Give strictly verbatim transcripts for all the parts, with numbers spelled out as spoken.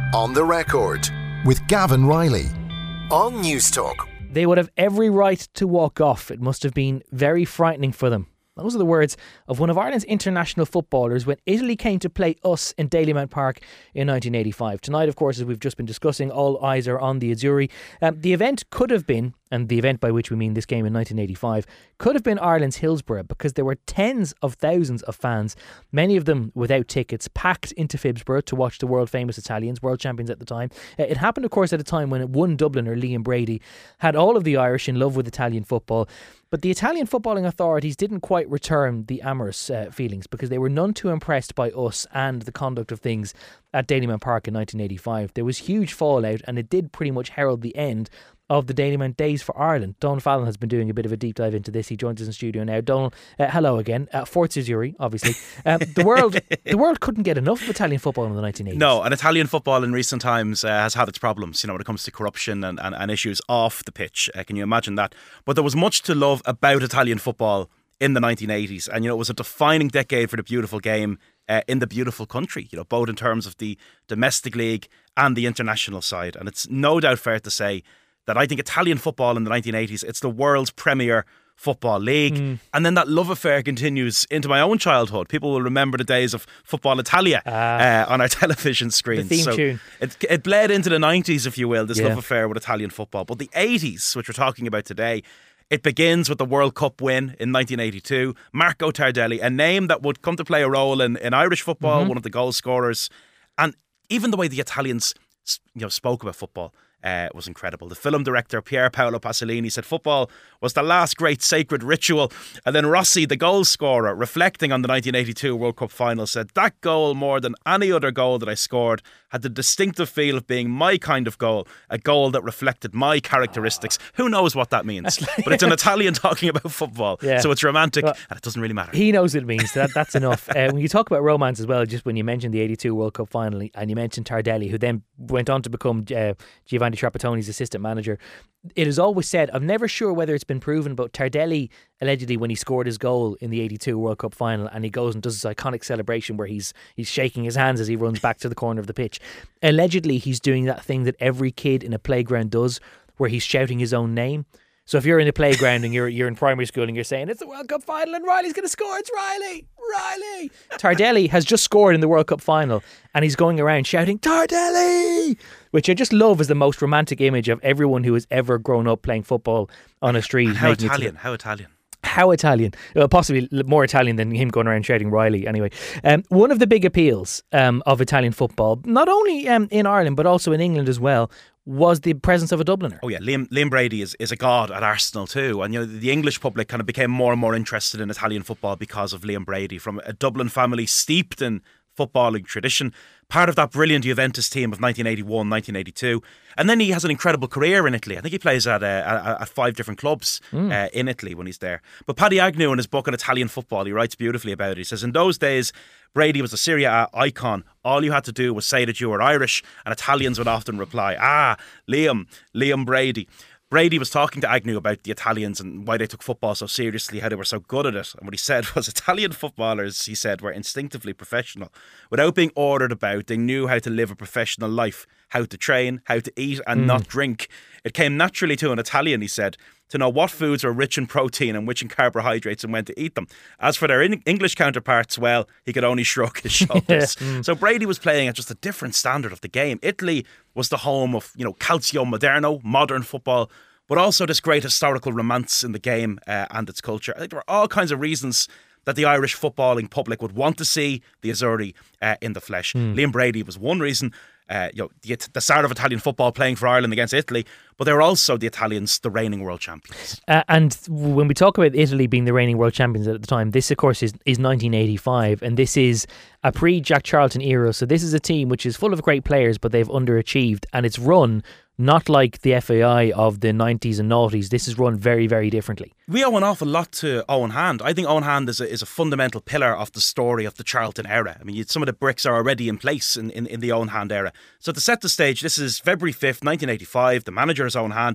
On the Record with Gavin Riley on Newstalk. They would have every right to walk off. It must have been very frightening for them. Those are the words of one of Ireland's international footballers when Italy came to play us in Dalymount Park in nineteen eighty-five. Tonight, of course, as we've just been discussing, all eyes are on the Azzurri. Um, the event could have been, and the event by which we mean this game in nineteen eighty-five, could have been Ireland's Hillsborough, because there were tens of thousands of fans, many of them without tickets, packed into Phibsborough to watch the world-famous Italians, world champions at the time. Uh, it happened, of course, at a time when one Dubliner, Liam Brady, had all of the Irish in love with Italian football. But the Italian footballing authorities didn't quite return the amorous uh, feelings, because they were none too impressed by us and the conduct of things at Dalymount Park in nineteen eighty-five. There was huge fallout, and it did pretty much herald the end of the Dalymount days for Ireland. Donal Fallon has been doing a bit of a deep dive into this. He joins us in studio now. Donal, uh, hello again. Uh, Forza Azzurri, obviously. Um, the world the world couldn't get enough of Italian football in the nineteen eighties. No, and Italian football in recent times uh, has had its problems, you know, when it comes to corruption and, and, and issues off the pitch. Uh, can you imagine that? But there was much to love about Italian football in the nineteen eighties. And, you know, it was a defining decade for the beautiful game uh, in the beautiful country, you know, both in terms of the domestic league and the international side. And it's no doubt fair to say that I think Italian football in the nineteen eighties, it's the world's premier football league. Mm. And then that love affair continues into my own childhood. People will remember the days of Football Italia uh, uh, on our television screens. The theme so tune. It, it bled into the nineties, if you will, this yeah. love affair with Italian football. But the eighties, which we're talking about today, it begins with the World Cup win in nineteen eighty-two. Marco Tardelli, a name that would come to play a role in, in Irish football, mm-hmm. one of the goal scorers. And even the way the Italians, you know, spoke about football Uh, was incredible. The film director Pier Paolo Pasolini said football was the last great sacred ritual. And then Rossi, the goal scorer, reflecting on the nineteen eighty-two World Cup final, said, "That goal, more than any other goal that I scored, had the distinctive feel of being my kind of goal, a goal that reflected my characteristics." Oh. Who knows what that means? But it's an Italian talking about football, yeah. so it's romantic, well, and it doesn't really matter. He knows what it means. That, that's enough. Uh, when you talk about romance as well, just when you mentioned the eighty-two World Cup final, and you mentioned Tardelli, who then went on to become uh, Giovanni Trapattoni's assistant manager, it is always said, I'm never sure whether it's been proven, but Tardelli, allegedly, when he scored his goal in the eighty-two World Cup final, and he goes and does this iconic celebration where he's he's shaking his hands as he runs back to the corner of the pitch, allegedly he's doing that thing that every kid in a playground does, where he's shouting his own name. So if you're in a playground and you're you're in primary school and you're saying, it's the World Cup final and Riley's going to score, it's Riley, Riley. Tardelli has just scored in the World Cup final, and he's going around shouting, Tardelli, which I just love as the most romantic image of everyone who has ever grown up playing football on a street. And how Italian, how Italian. How Italian. Well, possibly more Italian than him going around shouting Riley. Anyway, um, one of the big appeals um, of Italian football, not only um, in Ireland but also in England as well, was the presence of a Dubliner. Oh yeah, Liam, Liam Brady is, is a god at Arsenal too, and you know the English public kind of became more and more interested in Italian football because of Liam Brady, from a Dublin family steeped in footballing tradition, part of that brilliant Juventus team of nineteen eighty-one, nineteen eighty-two, and then he has an incredible career in Italy. I think he plays at uh, at five different clubs mm. uh, in Italy when he's there. But Paddy Agnew, in his book on Italian football, he writes beautifully about it. He says, in those days, Brady was a Serie A icon. All you had to do was say that you were Irish, and Italians would often reply, ah, Liam, Liam Brady. Brady was talking to Agnew about the Italians and why they took football so seriously, how they were so good at it. And what he said was, Italian footballers, he said, were instinctively professional. Without being ordered about, they knew how to live a professional life, how to train, how to eat and mm. not drink. It came naturally to an Italian, he said, to know what foods were rich in protein and rich in carbohydrates and when to eat them. As for their in- English counterparts, well, he could only shrug his shoulders. mm. So Brady was playing at just a different standard of the game. Italy was the home of, you know, Calcio Moderno, modern football, but also this great historical romance in the game uh, and its culture. I think there were all kinds of reasons that the Irish footballing public would want to see the Azzurri uh, in the flesh. Mm. Liam Brady was one reason. Uh, you know, the, the start of Italian football playing for Ireland against Italy, but they were also the Italians, the reigning world champions. Uh, and when we talk about Italy being the reigning world champions at the time, this of course is, is nineteen eighty-five, and this is a pre-Jack Charlton era, so this is a team which is full of great players, but they've underachieved, and it's run not like the F A I of the nineties and noughties. This is run very, very differently. We owe an awful lot to Owen Hand. I think Owen Hand is a, is a fundamental pillar of the story of the Charlton era. I mean, you, some of the bricks are already in place in, in, in the Owen Hand era. So to set the stage, this is February fifth, nineteen eighty-five. The manager is Owen Hand.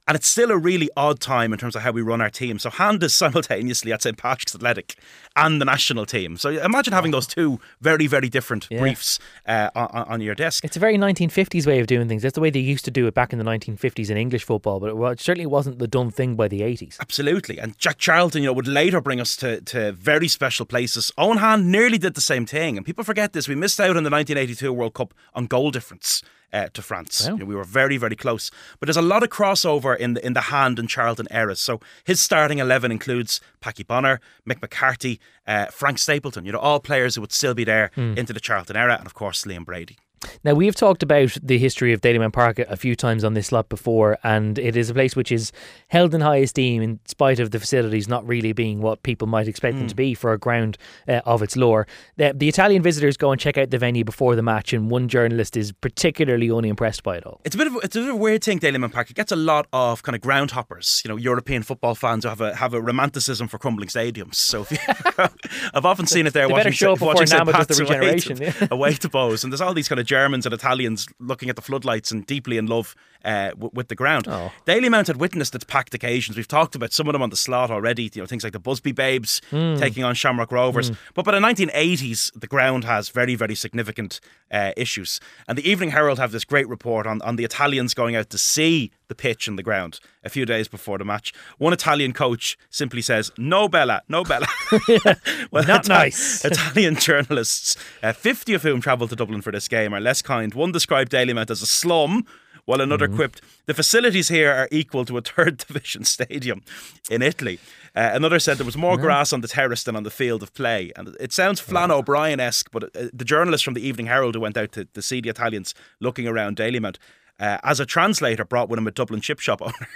And it's still a really odd time in terms of how we run our team. So Hand is simultaneously at Saint Patrick's Athletic and the national team. So imagine having those two very, very different yeah. briefs uh, on, on your desk. It's a very nineteen fifties way of doing things. That's the way they used to do it back in the nineteen fifties in English football, but it certainly wasn't the done thing by the eighties. Absolutely. And Jack Charlton, you know, would later bring us to, to very special places. Owen Hand nearly did the same thing. And people forget this. We missed out in the nineteen eighty-two World Cup on goal difference. Uh, to France. Wow. You know, we were very, very close. But there's a lot of crossover in the in the Hand and Charlton eras. So his starting eleven includes Packy Bonner, Mick McCarthy, uh, Frank Stapleton, you know, all players who would still be there mm. into the Charlton era, and of course Liam Brady. Now, we've talked about the history of Dalymount Park a few times on this slot before, and it is a place which is held in high esteem in spite of the facilities not really being what people might expect mm. them to be for a ground uh, of its lore. The, the Italian visitors go and check out the venue before the match, and one journalist is particularly unimpressed by it all. It's a bit of a, it's a bit of a weird thing, Dalymount Park. It gets a lot of kind of ground hoppers, you know, European football fans who have a have a romanticism for crumbling stadiums. So if you, I've often seen it there. They watching, better show up before Nama does the regeneration. Away to, yeah. away to Bowes, and there's all these kind of Germans and Italians looking at the floodlights and deeply in love uh, w- with the ground. Oh. Dalymount had witnessed its packed occasions. We've talked about some of them on the slot already. You know, things like the Busby Babes mm. taking on Shamrock Rovers. Mm. But by the nineteen eighties, the ground has very, very significant uh, issues. And the Evening Herald have this great report on, on the Italians going out to see the pitch and the ground a few days before the match. One Italian coach simply says, "No Bella, no Bella." yeah, well, not Ita- nice. Italian journalists, uh, fifty of whom travelled to Dublin for this game, are less kind. One described Dalymount as a slum, while another mm-hmm. quipped, "The facilities here are equal to a third division stadium in Italy." Uh, another said there was more yeah. grass on the terrace than on the field of play. And it sounds Flann O'Brien-esque, but uh, the journalist from the Evening Herald who went out to, to see the Italians looking around Dalymount, Uh, as a translator, brought with him a Dublin chip shop owner.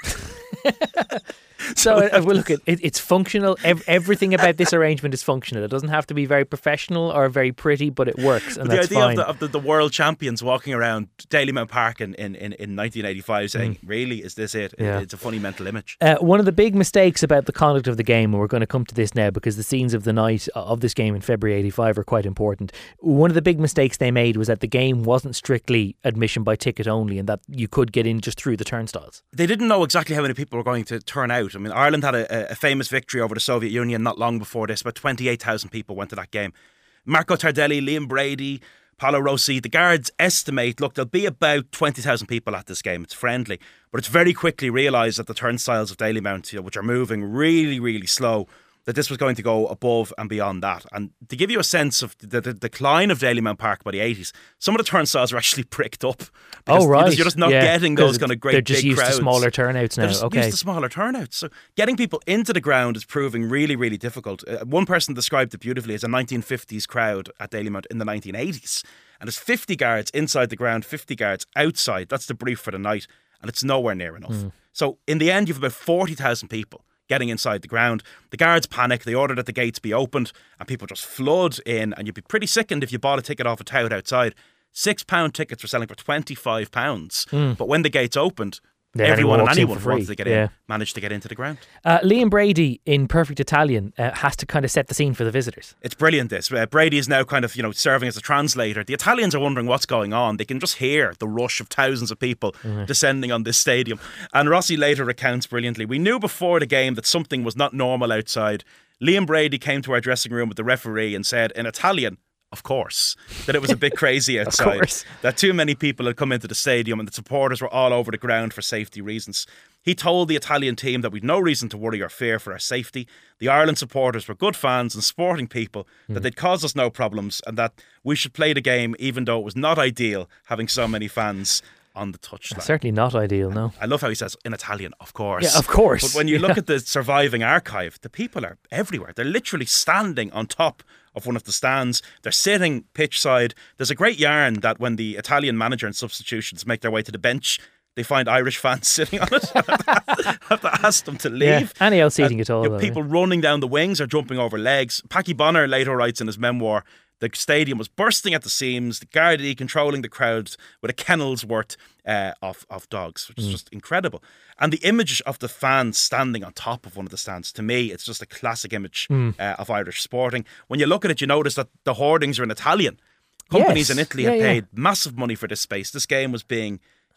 So, uh, well, look, it, it's functional. Ev- everything about this arrangement is functional. It doesn't have to be very professional or very pretty, but it works, and but that's the idea fine. of, the, of the, the world champions walking around Dalymount Park in, in, in, in nineteen eighty-five saying, mm. really, is this it? Yeah. It's a funny mental image. Uh, one of the big mistakes about the conduct of the game, and we're going to come to this now because the scenes of the night of this game in February eighty-five are quite important. One of the big mistakes they made was that the game wasn't strictly admission by ticket only, and that you could get in just through the turnstiles. They didn't know exactly how many people were going to turn out. I mean, Ireland had a, a famous victory over the Soviet Union not long before this. About twenty-eight thousand people went to that game. Marco Tardelli, Liam Brady, Paolo Rossi, the guards estimate, look, there'll be about twenty thousand people at this game. It's friendly. But it's very quickly realised that the turnstiles of Dalymount, you know, which are moving really, really slow, that this was going to go above and beyond that. And to give you a sense of the, the decline of Dalymount Park by the eighties, some of the turnstiles are actually bricked up. Oh, right. You're just, you're just not yeah. getting those kind of great They're just big used crowds. to smaller turnouts now. They're just okay. used to smaller turnouts. So getting people into the ground is proving really, really difficult. Uh, one person described it beautifully as a nineteen fifties crowd at Dalymount in the nineteen eighties. And there's fifty guards inside the ground, fifty guards outside. That's the brief for the night. And it's nowhere near enough. Mm. So in the end, you have about forty thousand people getting inside the ground. The guards panic. They order that the gates be opened and people just flood in, and you'd be pretty sickened if you bought a ticket off a tout outside. Six pound tickets were selling for twenty-five pounds. Mm. But when the gates opened, Then everyone anyone and anyone who wanted to get yeah. in, managed to get into the ground. Uh, Liam Brady in perfect Italian uh, has to kind of set the scene for the visitors. It's brilliant this. Uh, Brady is now kind of, you know, serving as a translator. The Italians are wondering what's going on. They can just hear the rush of thousands of people mm-hmm. descending on this stadium. And Rossi later recounts brilliantly, "We knew before the game that something was not normal outside. Liam Brady came to our dressing room with the referee and said in Italian, of course, that it was a bit crazy outside, that too many people had come into the stadium and the supporters were all over the ground for safety reasons. He told the Italian team that we'd no reason to worry or fear for our safety. The Ireland supporters were good fans and sporting people, mm. that they'd cause us no problems and that we should play the game even though it was not ideal having so many fans on the touchline." Certainly not ideal, no. I love how he says in Italian, of course. Yeah, of course. But when you yeah. look at the surviving archive, the people are everywhere. They're literally standing on top of one of the stands. They're sitting pitch side. There's a great yarn that when the Italian manager and substitutions make their way to the bench, they find Irish fans sitting on it. Have to ask them to leave. Yeah, any else seating at all. You know, people yeah. running down the wings or jumping over legs. Packy Bonner later writes in his memoir, "The stadium was bursting at the seams, the Gardaí controlling the crowds with a kennel's worth uh, of, of dogs," which is mm. just incredible. And the image of the fans standing on top of one of the stands, to me, it's just a classic image mm. uh, of Irish sporting. When you look at it, you notice that the hoardings are in Italian. Companies yes. in Italy yeah, had paid yeah. massive money for this space. This game was being, you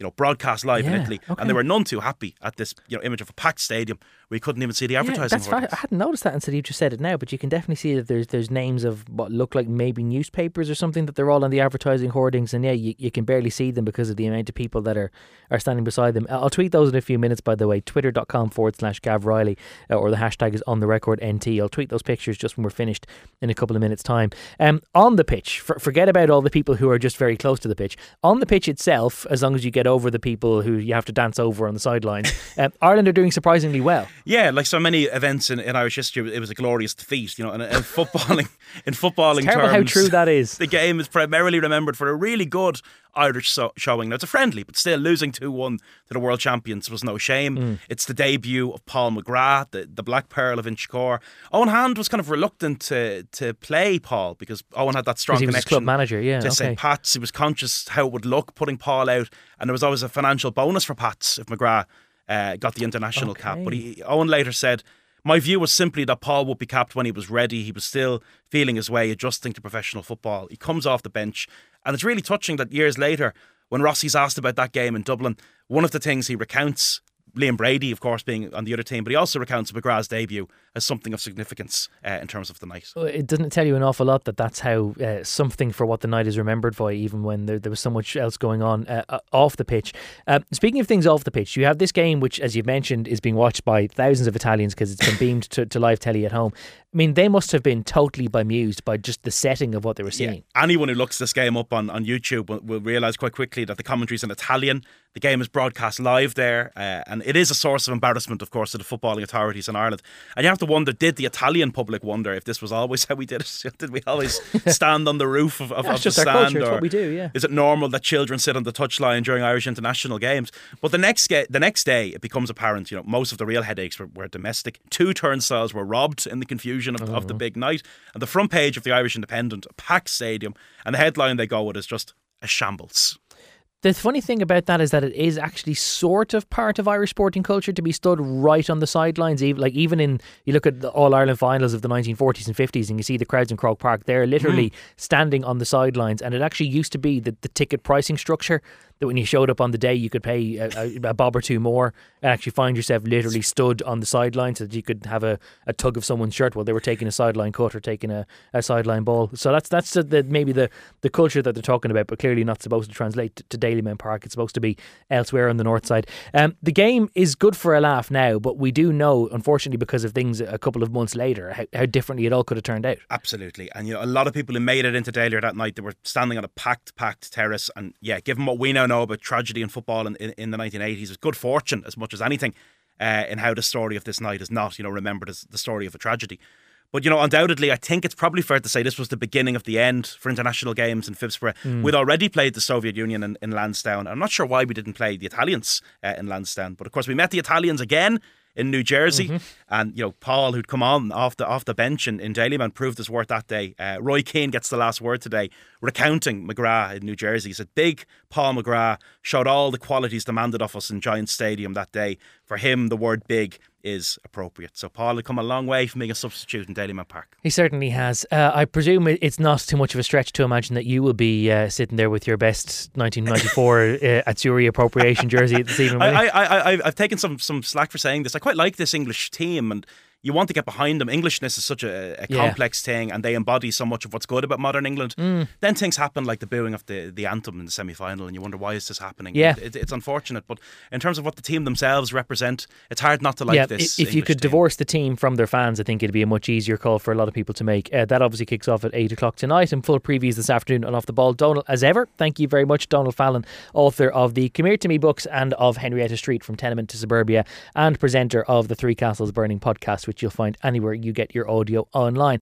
you know, broadcast live Yeah, in Italy, okay. and they were none too happy at this, you know, image of a packed stadium where you couldn't even see the advertising. Yeah, that's hoardings. fa- I hadn't noticed that until you just said it now, but you can definitely see that there's there's names of what look like maybe newspapers or something, that they're all on the advertising hoardings, and yeah, you, you can barely see them because of the amount of people that are, are standing beside them. I'll tweet those in a few minutes, by the way, twitter.com forward slash Gav Riley, uh, or the hashtag is on the record N T. I'll tweet those pictures just when we're finished in a couple of minutes' time. Um, on the pitch, for, forget about all the people who are just very close to the pitch. On the pitch itself, as long as you get over the people who you have to dance over on the sidelines, um, Ireland are doing surprisingly well. Yeah, like so many events in, in Irish history, it was a glorious defeat. You know, and in footballing, in footballing It's terrible terms, how true that is. The game is primarily remembered for a really good Irish so- showing. Now, it's a friendly, but still losing two one to the world champions was no shame. Mm. It's the debut of Paul McGrath, the, the Black Pearl of Inchicore. Owen Hand was kind of reluctant to to play Paul because Owen had that strong Because he was his connection club manager, yeah. to okay. Saint Pat's. He was conscious how it would look putting Paul out, and there was always a financial bonus for Pats if McGrath uh, got the international Okay. cap. But he, Owen later said, my view was simply that Paul would be capped when he was ready. He was still feeling his way, adjusting to professional football. He comes off the bench, and it's really touching that years later, when Rossi's asked about that game in Dublin, one of the things he recounts, Liam Brady, of course, being on the other team, but he also recounts McGrath's debut as something of significance uh, in terms of the night. It doesn't tell you an awful lot that that's how uh, something for what the night is remembered by, even when there, there was so much else going on uh, off the pitch. Uh, speaking of things off the pitch, you have this game which, as you've mentioned, is being watched by thousands of Italians because it's been beamed to, to live telly at home. I mean, they must have been totally bemused by just the setting of what they were seeing. Yeah. Anyone who looks this game up on, on YouTube will, will realise quite quickly that the commentary's in Italian. The game is broadcast live there, uh, and it is a source of embarrassment, of course, to the footballing authorities in Ireland. And you have to wonder, did the Italian public wonder if this was always how we did it? Did we always stand on the roof of, of, That's of just the our stand? culture, it's or what we do, yeah. is it normal that children sit on the touchline during Irish international games? But the next ga- the next day, it becomes apparent, you know, most of the real headaches were, were domestic. Two turnstiles were robbed in the confusion of, oh. of the big night. And the front page of the Irish Independent, a packed stadium, and the headline they go with is just a shambles. The funny thing about that is that it is actually sort of part of Irish sporting culture to be stood right on the sidelines. Even like even in, you look at the All Ireland finals of the nineteen forties and fifties, and you see the crowds in Croke Park. They're literally mm. standing on the sidelines, and it actually used to be the, the ticket pricing structure that when you showed up on the day, you could pay a, a, a bob or two more and actually find yourself literally stood on the sideline so that you could have a, a tug of someone's shirt while they were taking a sideline cut or taking a, a sideline ball. So that's that's the, the, maybe the, the culture that they're talking about, but clearly not supposed to translate to, to Dalymount Park. It's supposed to be elsewhere on the north side. Um, the game is good for a laugh now, but we do know, unfortunately, because of things a couple of months later, how, how differently it all could have turned out. Absolutely. And you know, a lot of people who made it into Dalyr that night, they were standing on a packed, packed terrace. And yeah, given what we now know about tragedy in football in, in, in the nineteen eighties, it's good fortune as much as anything uh, in how the story of this night is not, you know, remembered as the story of a tragedy. But, you know, undoubtedly, I think it's probably fair to say this was the beginning of the end for international games in Phibsborough. Mm. We'd already played the Soviet Union in, in Lansdowne. I'm not sure why we didn't play the Italians uh, in Lansdowne. But, of course, we met the Italians again in New Jersey. Mm-hmm. And, you know, Paul, who'd come on off the off the bench in, in Dalymount, proved his worth that day. Uh, Roy Keane gets the last word today, recounting McGrath in New Jersey. He said, big Paul McGrath showed all the qualities demanded of us in Giant Stadium that day. For him, the word big is appropriate. So Paul had come a long way from being a substitute in Dalymount Park. He certainly has. Uh, I presume it's not too much of a stretch to imagine that you will be uh, sitting there with your best nineteen ninety-four uh, Azzurri appropriation jersey this evening. I, I, I, I've taken some, some slack for saying this. I quite like this English team, and you want to get behind them. Englishness is such a, a yeah. complex thing, and they embody so much of what's good about modern England. Mm. Then things happen like the booing of the, the anthem in the semi-final, and you wonder, why is this happening? Yeah. It, it's unfortunate, but in terms of what the team themselves represent, it's hard not to like yeah, this If English you could team. divorce the team from their fans, I think it'd be a much easier call for a lot of people to make. Uh, that obviously kicks off at eight o'clock tonight, and full previews this afternoon on Off the Ball. Donald, as ever, thank you very much. Donald Fallon, author of the Come Here To Me books and of Henrietta Street From Tenement to Suburbia, and presenter of the Three Castles Burning podcast, which you'll find anywhere you get your audio online.